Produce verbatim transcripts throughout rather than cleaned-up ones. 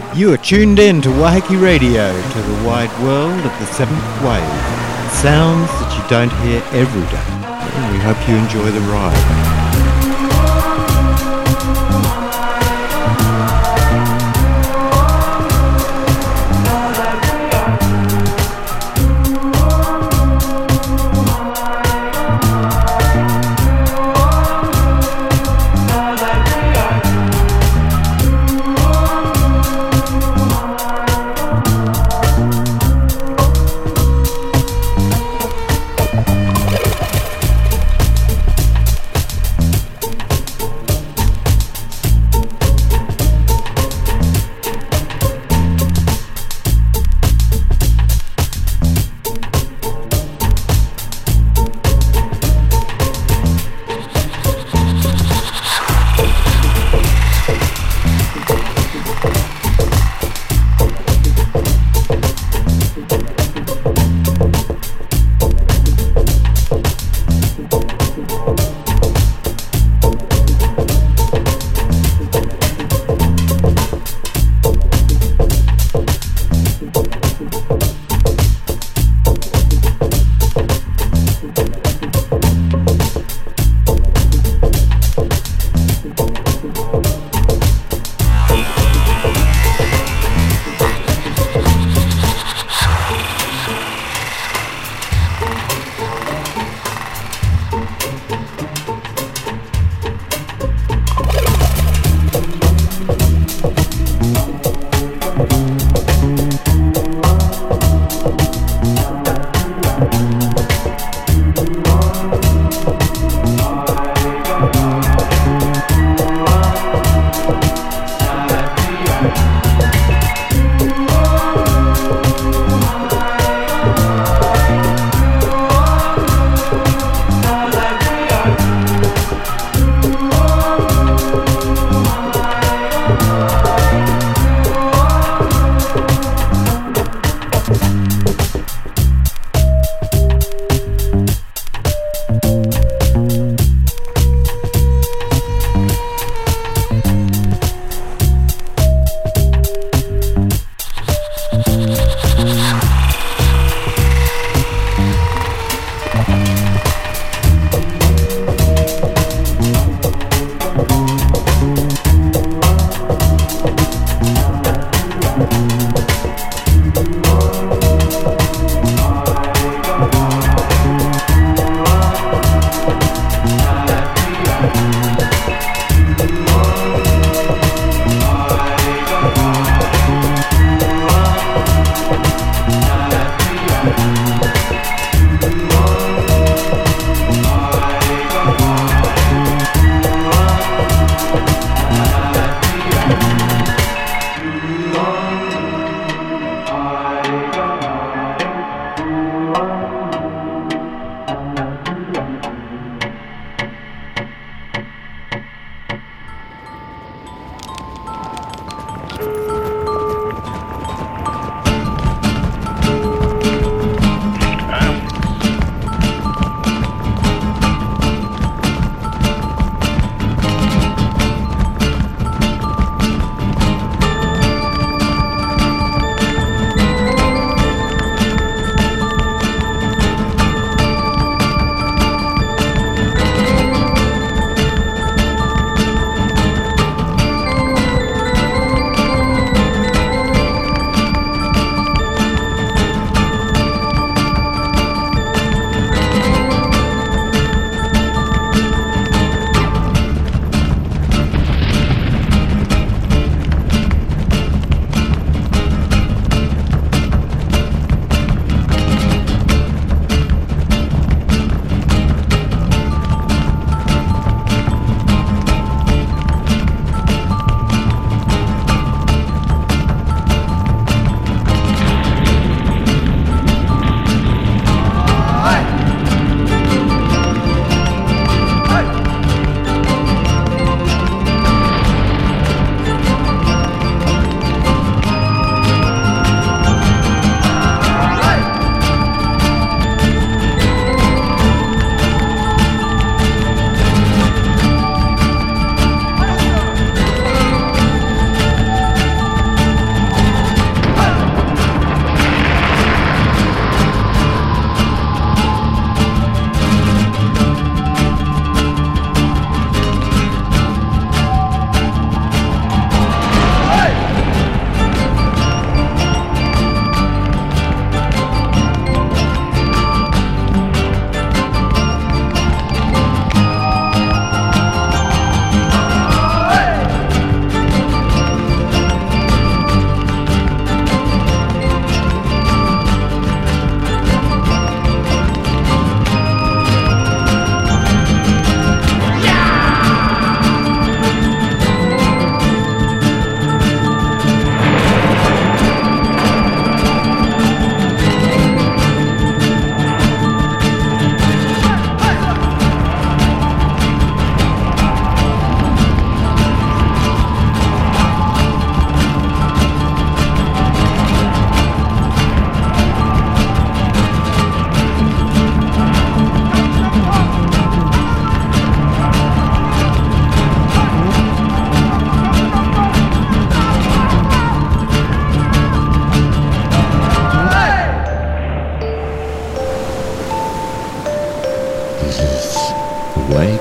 You are tuned in to Wahiki Radio, to the wide world of the seventh wave. Sounds that you don't hear every day. And we hope you enjoy the ride.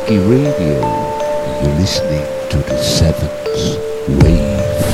Waiheke Radio. You're listening to the seventh wave.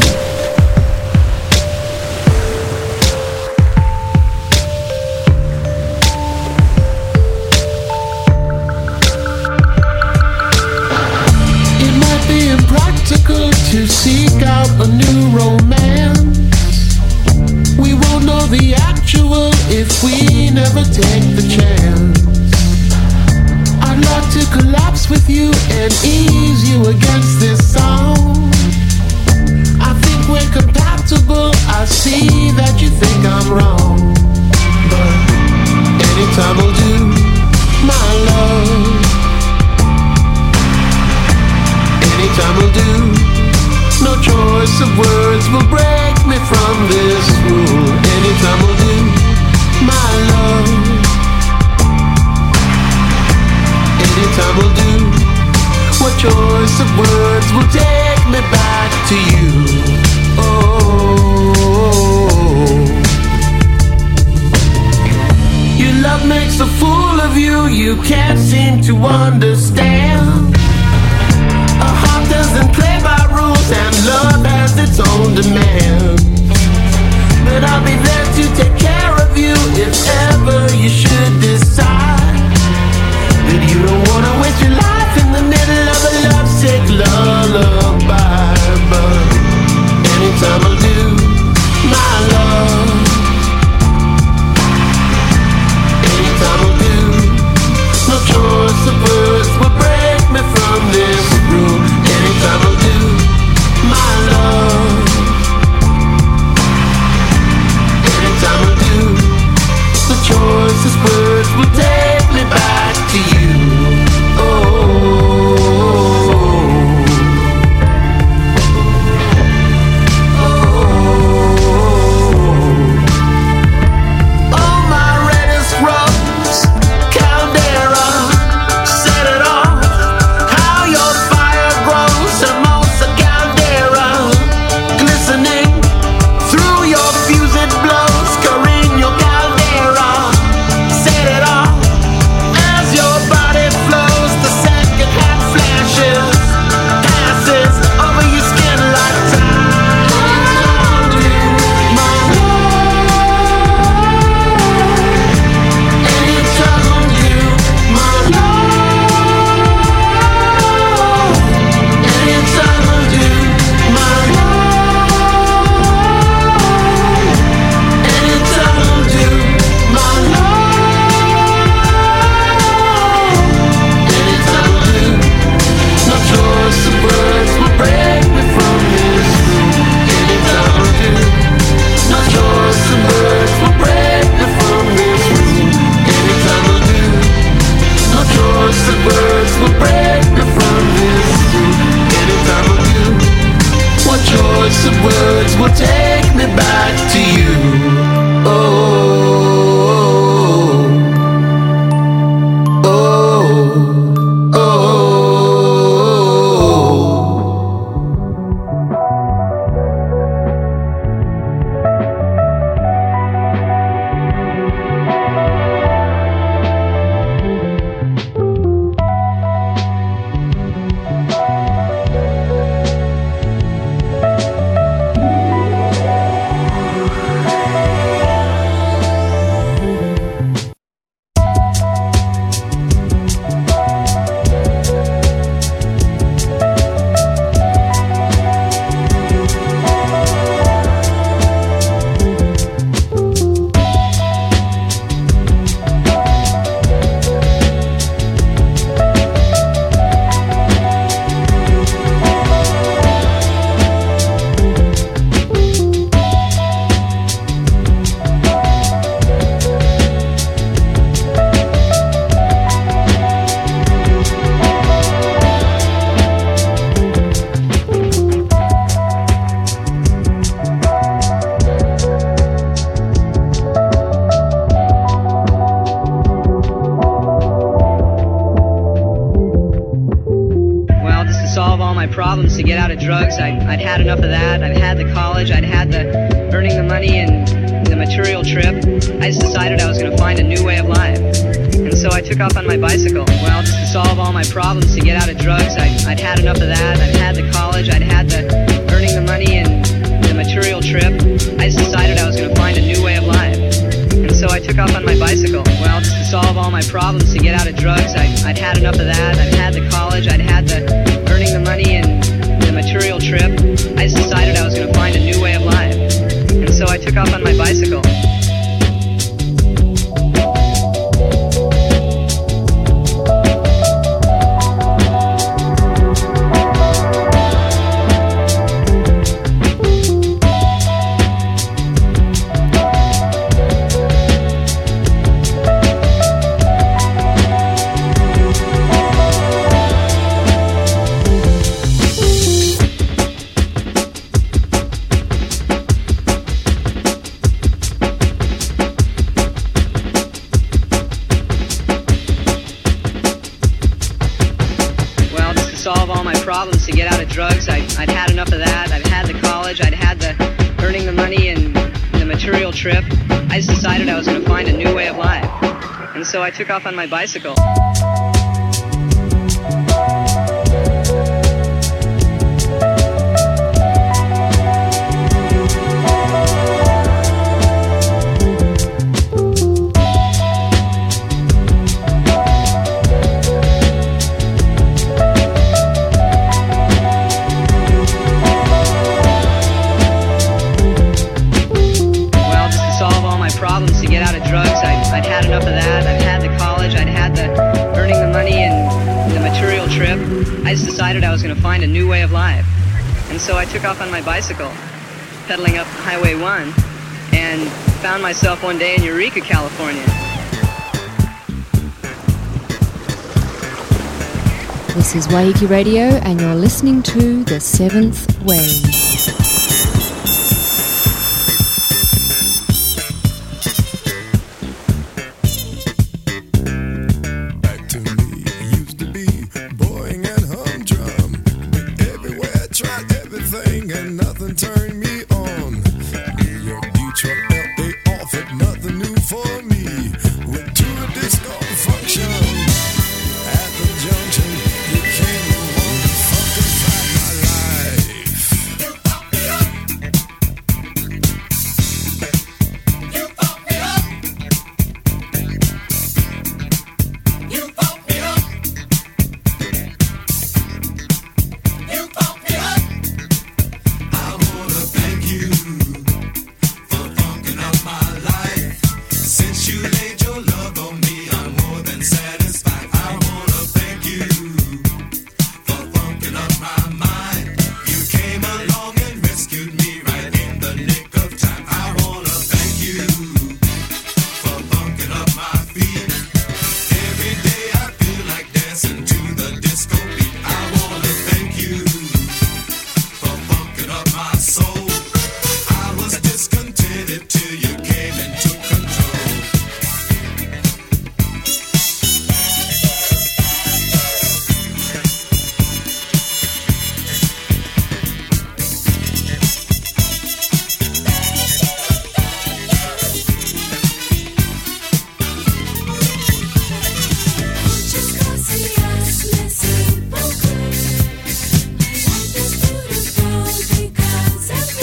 To seek out a new romance. We won't know the actual if we never take the chance. I'd love to collapse with you and ease you against this song. I think we're compatible. I see that you think I'm wrong, but anytime will do, my love. Anytime will do. No choice of words will break me from this rule. Anytime will do, my love. Anytime will do. What choice of words will take me back to you? Oh, your love makes a fool of you. You can't seem to understand. A heart doesn't play by rules, and love has its own demands. But I'll be there to take care of you if ever you should decide that you don't wanna waste your life in the middle of a lovesick lullaby. But anytime will do, my love. Anytime will do. No choice of words will break me from this rule. Anytime will do, my love. Anytime will do. The choicest words will take me back to you. Oh, oh, oh, my reddest rose, Caldera, set it off. How your fire grows, Hermosa Caldera, glistening through your fuse it blows. Carino Caldera, set it off. As your body flows, the second half flashes, passes over your skin like time. My love, anytime you, my love, anytime you, my love, anytime you, my love, anytime you. No choice of words will break me from this room. Anytime you. No choice of words will break me from this room. Anytime will do. No choice of words will break me from this room. Anytime will do. What choice of words will take me back to you? Oh, oh, oh, oh. problems to get out of drugs. I, I'd had enough of that. I'd had the college. I'd had the earning the money and the material trip. I just decided I was going to find a new way of life. And so I took off on my bicycle. Well, just to solve all my problems, to get out of drugs, I'd, I'd had enough of that. I'd had the college, I'd had the earning the money and the material trip. I just decided I was going to find a new way of life. And so I took off on my bicycle. Well, just to solve all my problems, to get out of drugs, I'd, I'd had enough of that. I'd had the college, I'd had the earning the money and the material trip. I just decided I was going to find a new way of life. And so I took off on my bicycle. To get out of drugs, I'd, I'd had enough of that. I'd had the college, I'd had the earning the money and the material trip. I just decided I was going to find a new way of life. And so I took off on my bicycle. To get out of drugs, I'd, I'd had enough of that. I'd had the college, I'd had the earning the money and the material trip. I just decided I was going to find a new way of life. And so I took off on my bicycle, pedaling up Highway one, and found myself one day in Eureka, California. This is Waiheke Radio, and you're listening to The Seventh Wave. Because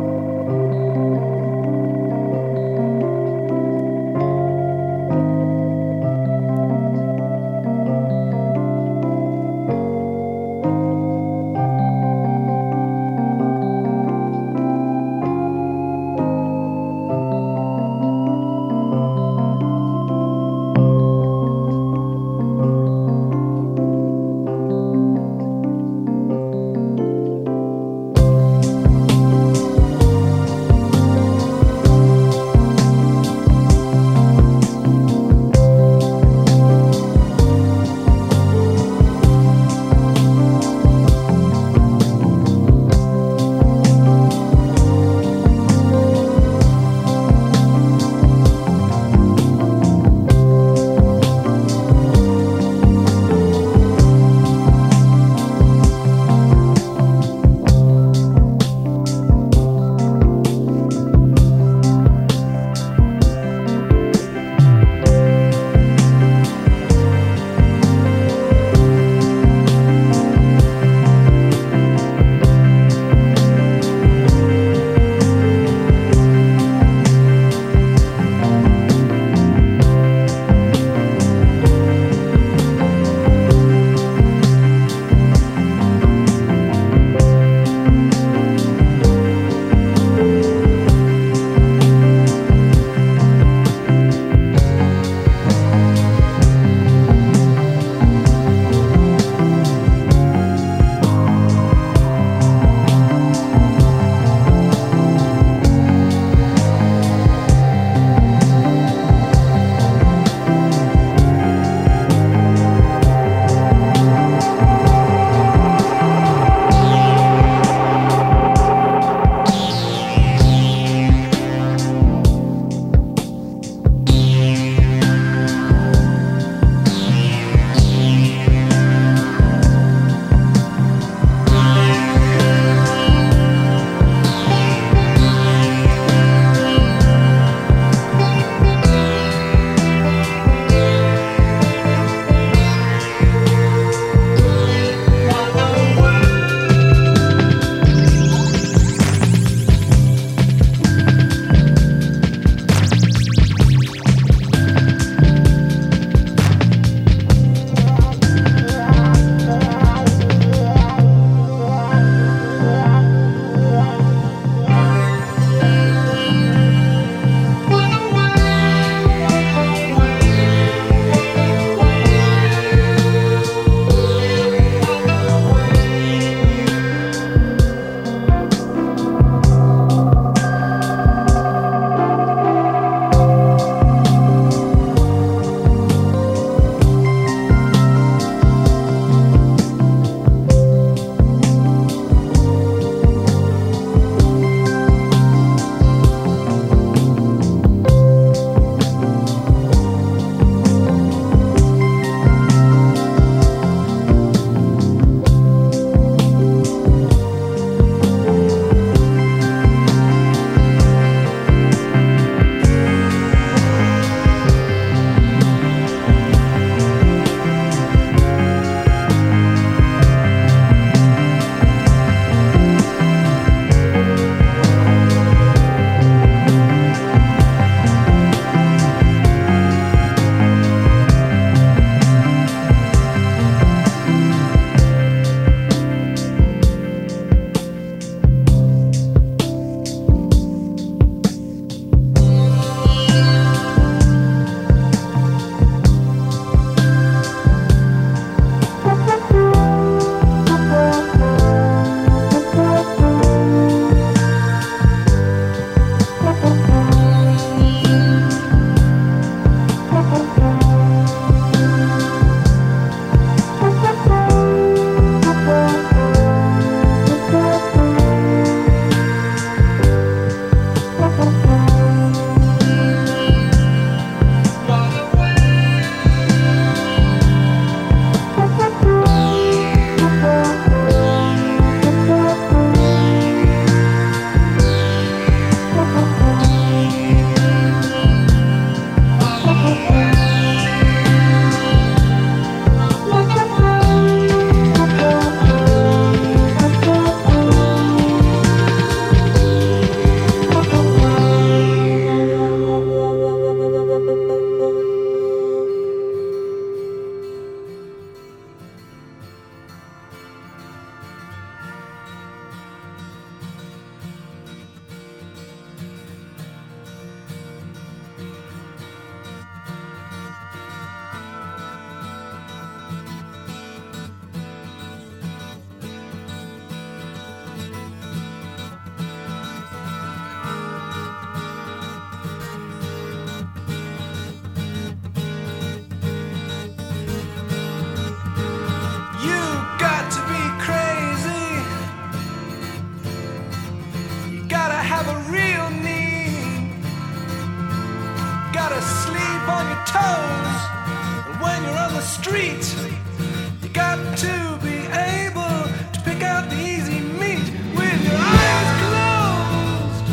gotta sleep on your toes. And when you're on the street, you got to be able to pick out the easy meat with your eyes closed.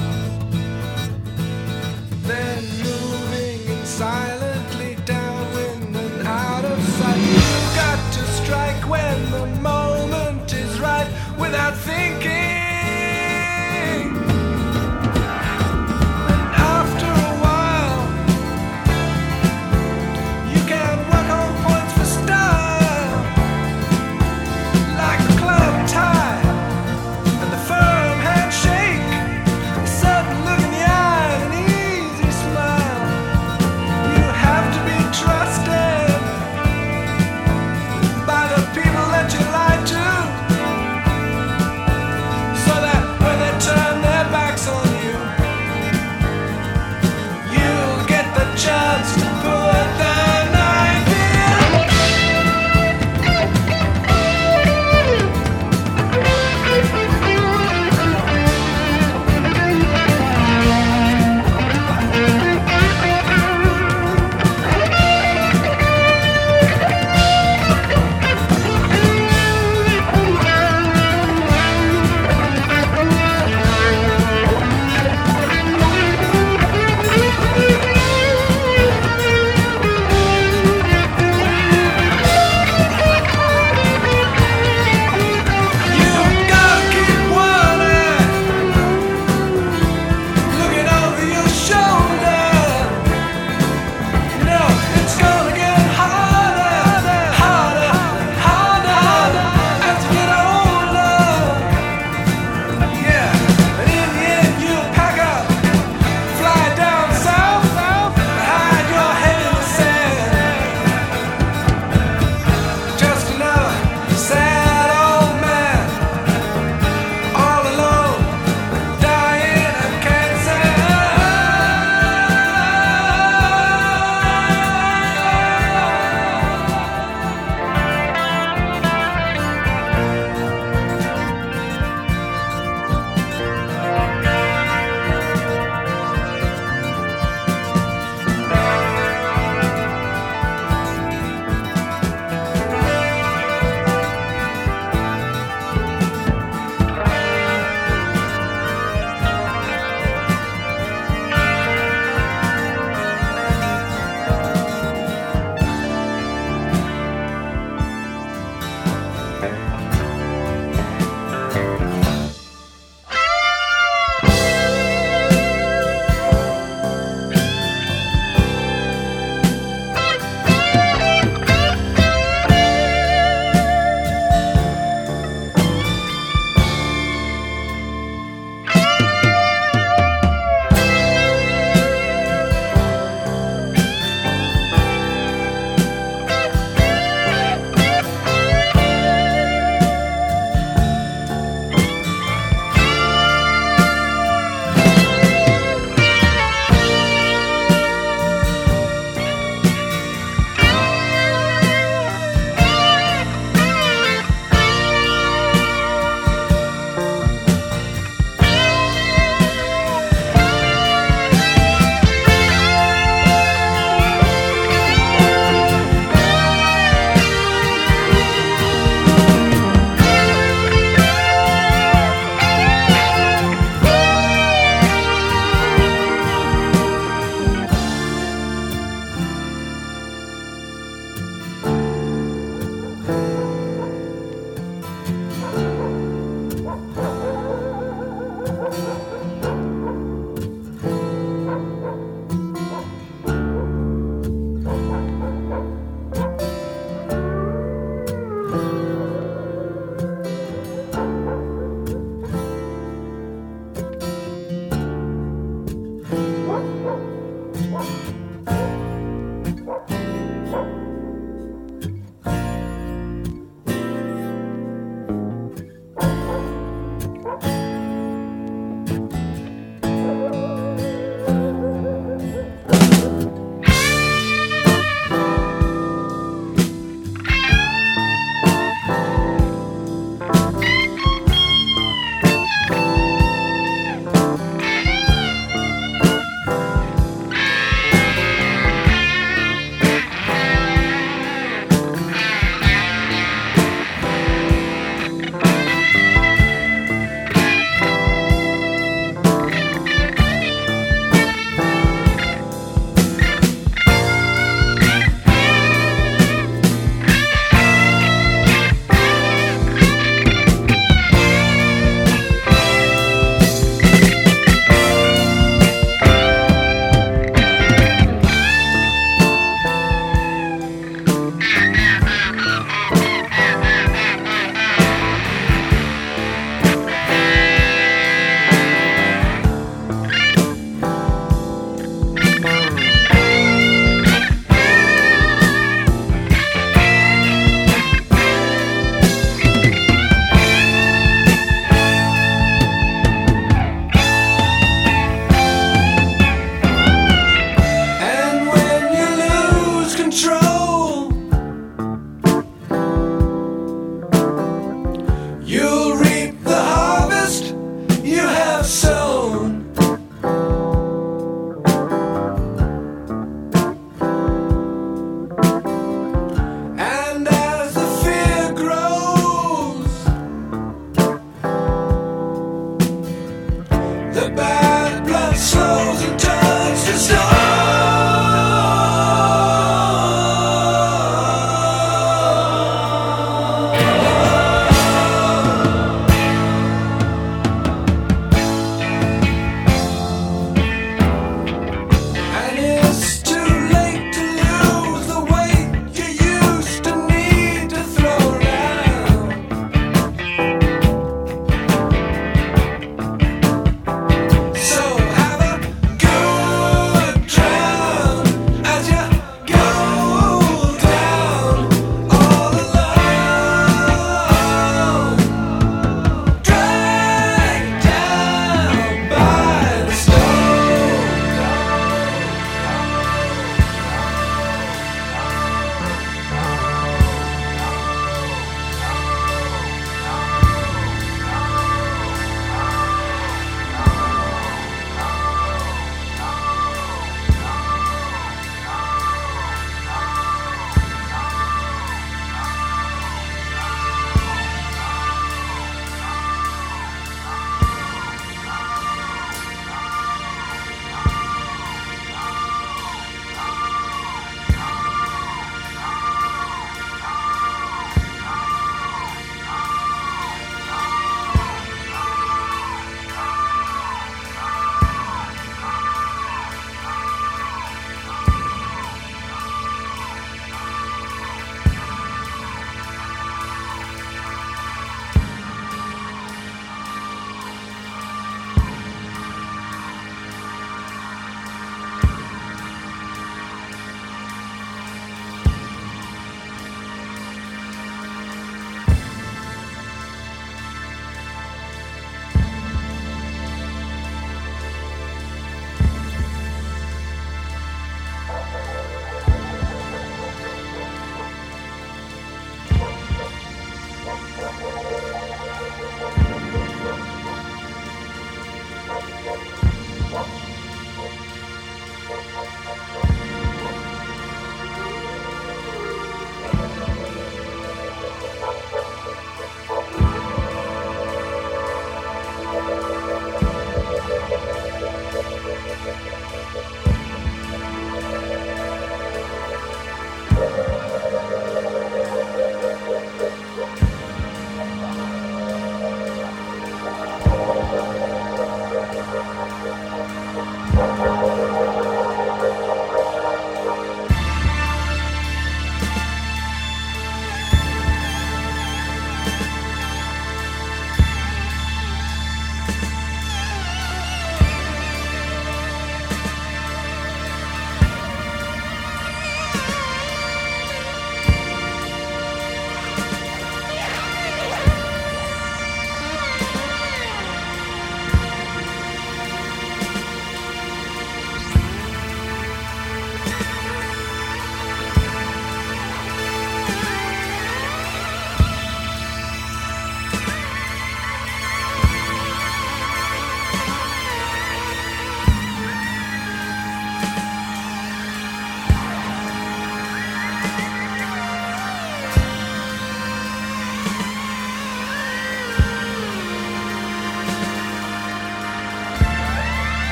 Then moving in silently downwind and out of sight. You've got to strike when the moment is right without thinking.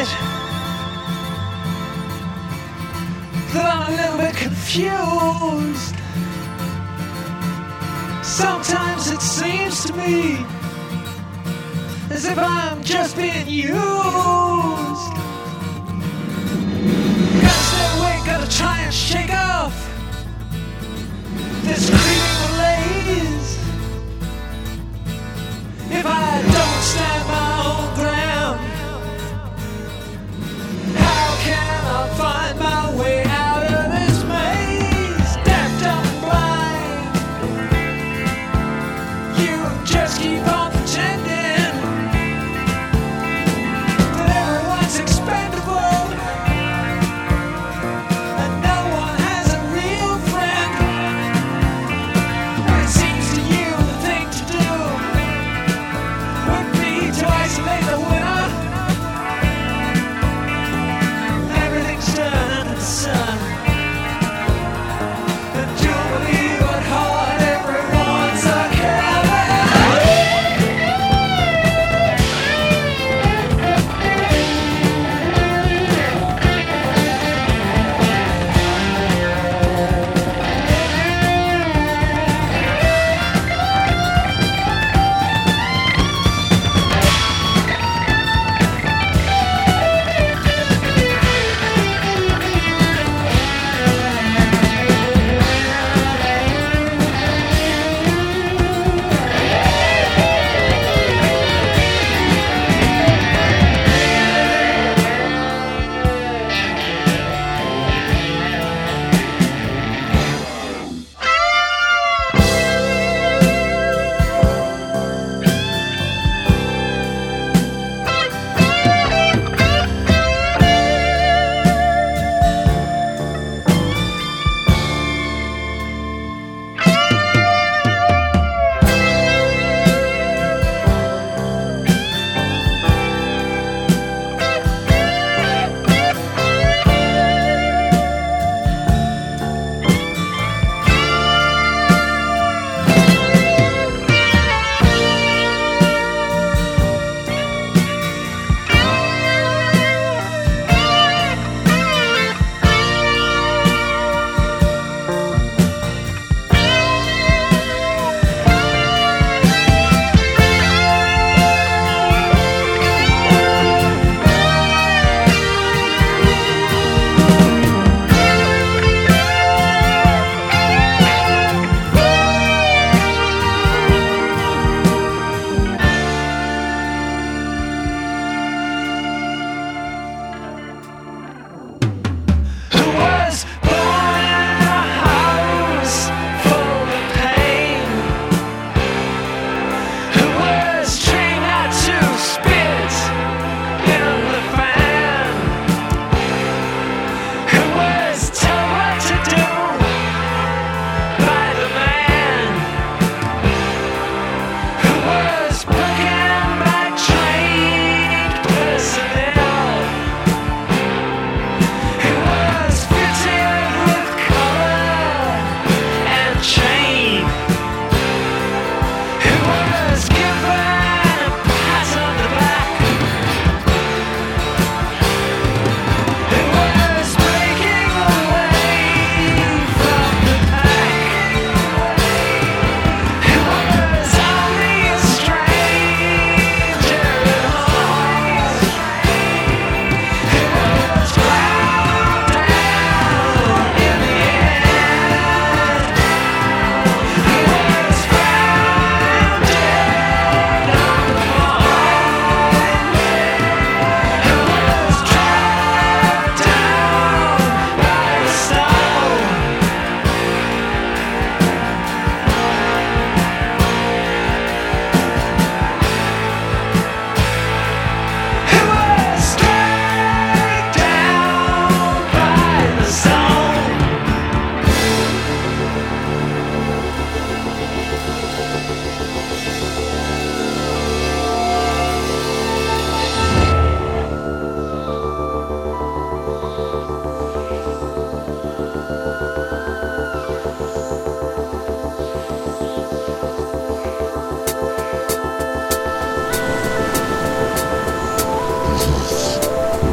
admit that I'm a little bit confused. Sometimes it seems to me as if I'm just being used. Gotta stay awake, gotta try and shake off this creeping malaise. If I don't stand my own ground, how can I find my way out of this maze? Deaf, dumb, blind, you just keep on pretending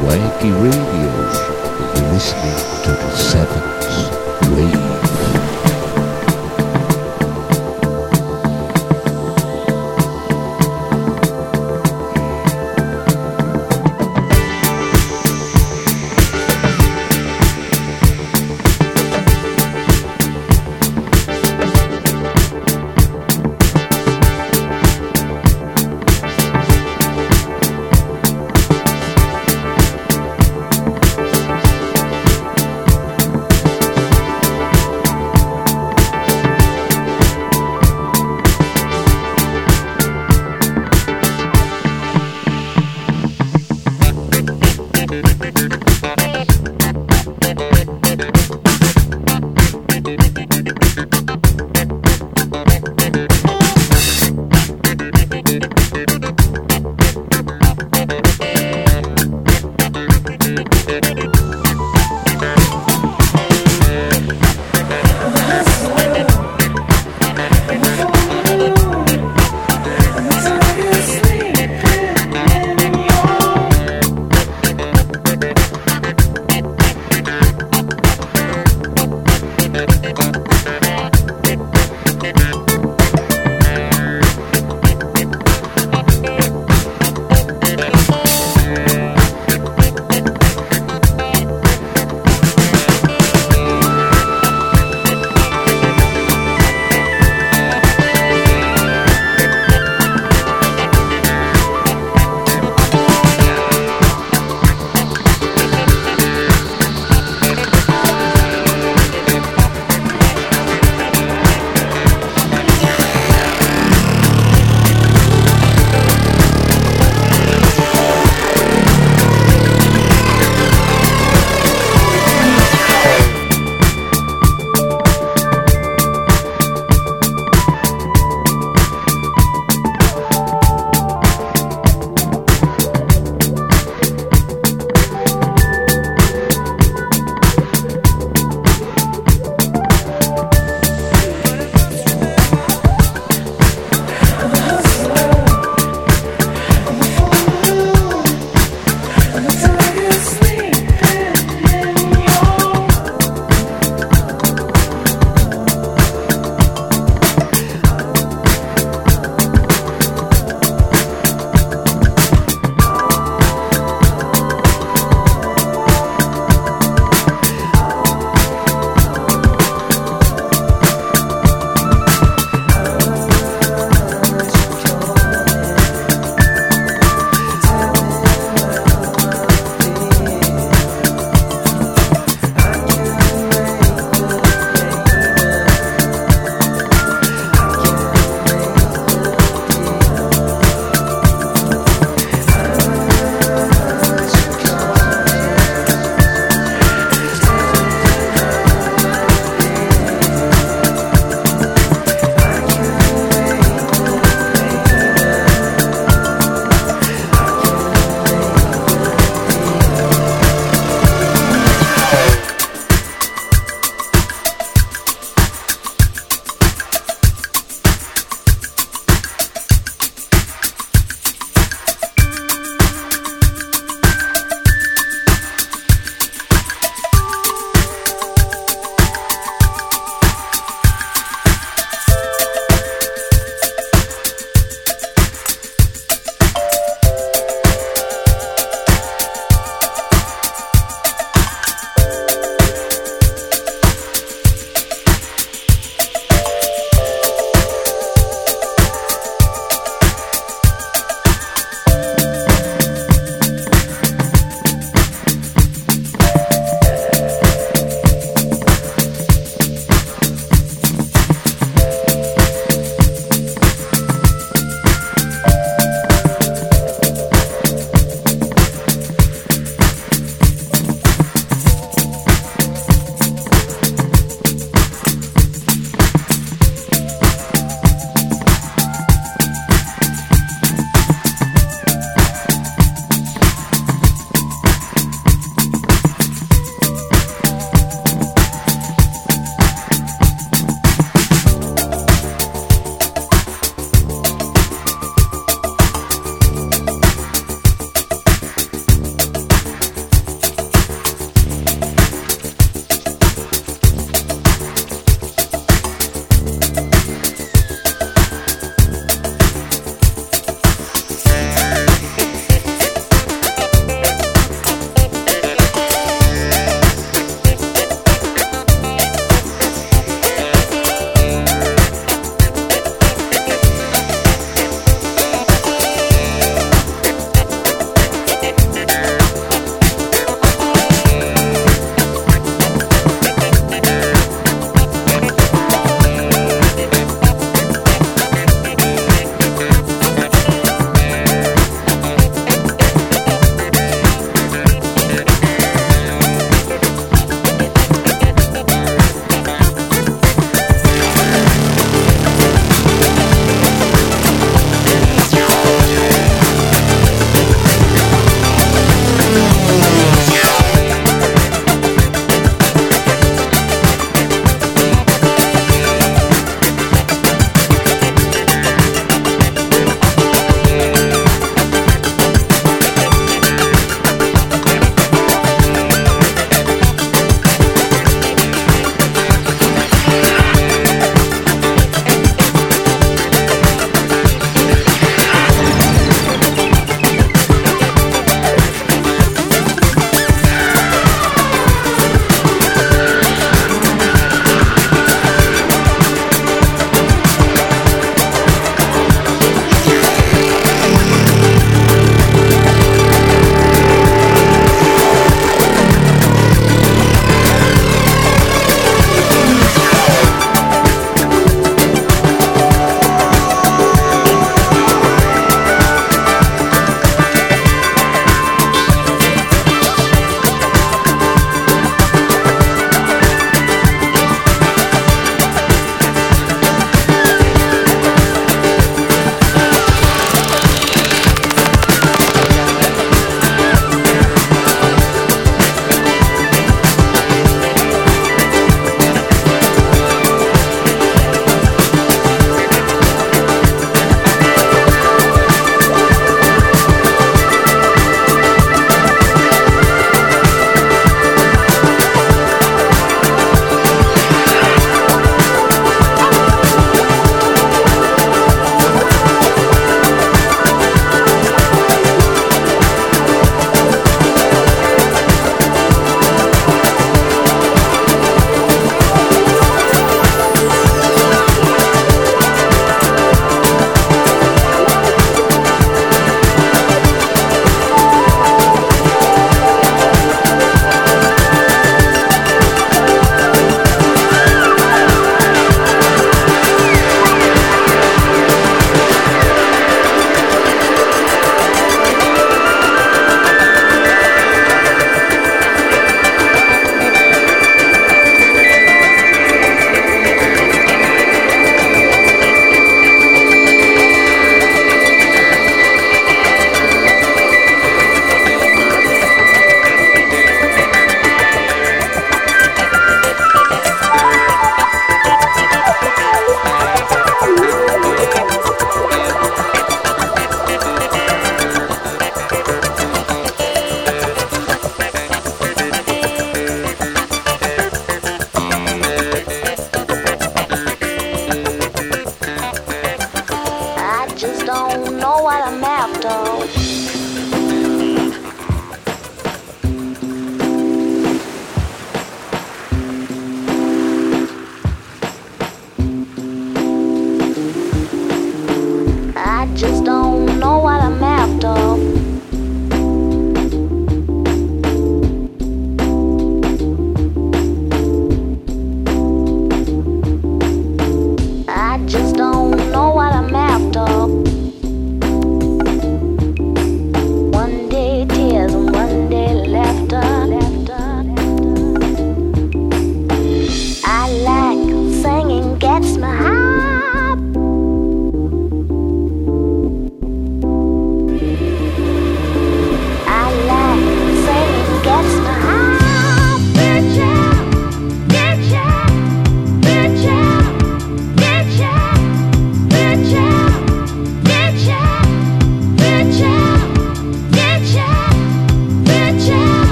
Wacky Radio. You're listening to the Seventh Wave.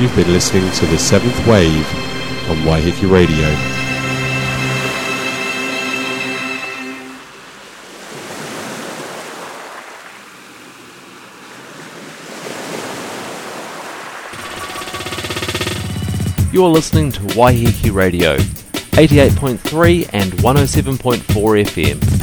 You've been listening to The Seventh Wave on Waiheke Radio. You're listening to Waiheke Radio, eighty-eight point three and one oh seven point four F M.